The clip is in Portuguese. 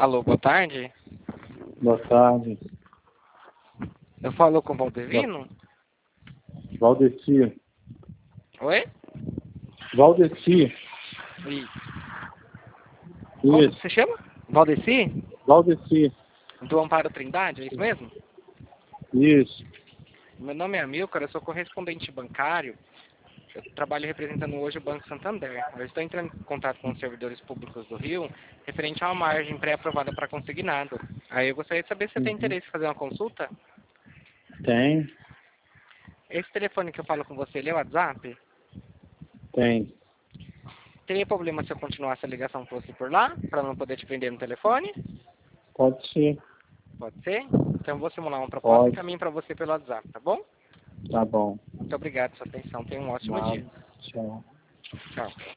Alô, boa tarde. Boa tarde. Eu falo com o Valdevino? Valdeci. Oi? Valdeci. Como Isso. você chama? Valdeci? Valdeci. Do Amparo Trindade, é isso mesmo? Isso. Meu nome é Amilcar, eu sou correspondente bancário. Eu trabalho representando hoje o Banco Santander. Eu estou entrando em contato com os servidores públicos do Rio, referente a uma margem pré-aprovada para consignado. Aí eu gostaria de saber se você tem interesse em fazer uma consulta. Tem. Esse telefone que eu falo com você, ele é o WhatsApp? Tem. Teria problema se eu continuasse a ligação fosse por lá, para não poder te prender no telefone? Pode ser. Pode ser? Então eu vou simular uma proposta e Pode. encaminho para você pelo WhatsApp, tá bom? Tá bom. Muito obrigado pela sua atenção. Tenha um ótimo Nada. dia. Tchau. Tchau.